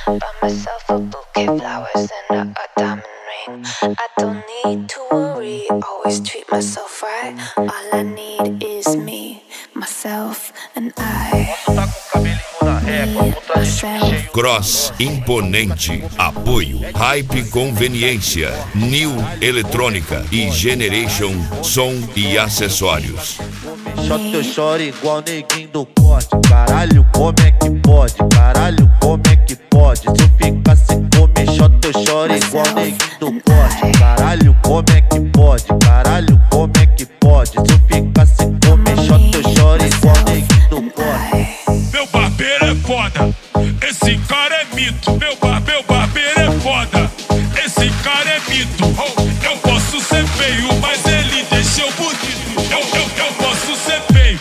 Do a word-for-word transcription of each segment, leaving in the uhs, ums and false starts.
Buy myself a bouquet of flowers and a, a diamond ring. I don't need to worry, always treat myself right. All I need is me, myself and I. Me, myself. Cross Imponente. Apoio Hype Conveniência, New Eletrônica e Generation Som e Acessórios. Só teu choro igual neguinho do corte. Caralho, como é que pode? Caralho, como é que pode? Se eu ficar sem comer, só teu choro igual neguinho do corte. Caralho, como é que pode? Caralho, como é que pode? Se eu ficar sem comer, só teu choro igual neguinho do corte. Meu barbeiro é foda, esse cara é mito. Meu, bar, meu barbeiro é foda, esse cara é mito. Eu posso ser feio, mas ele deixa eu bonito. Eu, eu, eu posso ser feio.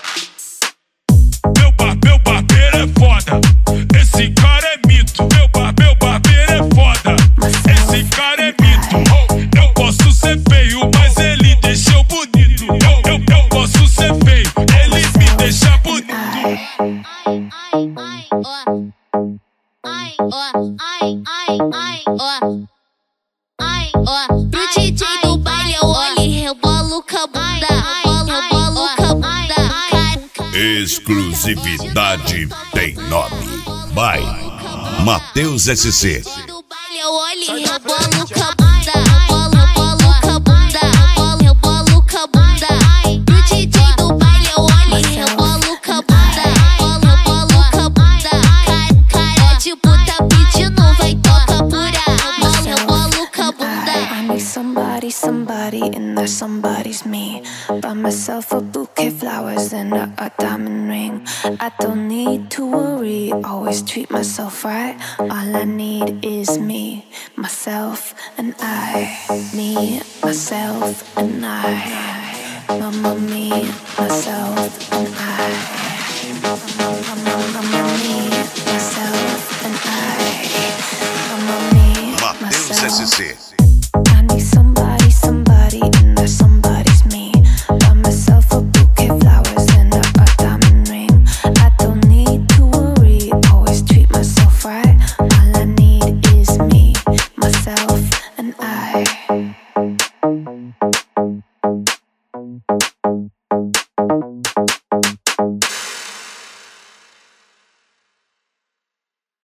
Meu, bar, meu barbeiro é foda, esse cara é mito. Meu, bar, meu barbeiro é foda, esse cara é mito. Eu posso ser feio, mas ele deixa eu bonito. Eu, eu, eu posso ser feio, ele me deixa bonito. Pro D J do baile eu olho e rebolo com a bunda, rebolo com a bunda. Exclusividade tem nome. By Matheus S C. Do baile eu olho e rebolo com a bunda, rebolo com a bunda, rebolo com a bunda. Pro D J do baile eu olho e rebolo com a bunda, rebolo com a bunda. Cara de puta pedindo vai tocar pura, rebolo com a bunda. I need somebody, somebody, and that somebody's me. Buy myself a bouquet of flowers and a, a diamond ring. I don't need to worry, always treat myself right. All I need is me, myself and I. Me, myself and I. Mama, me, myself and I. Mama, me, myself and I. Mama, me, Matheus S C. I need somebody, somebody, and that somebody's me. Buy myself a bouquet of flowers and a, a diamond ring. I don't need to worry, always treat myself right. All I need is me, myself and I.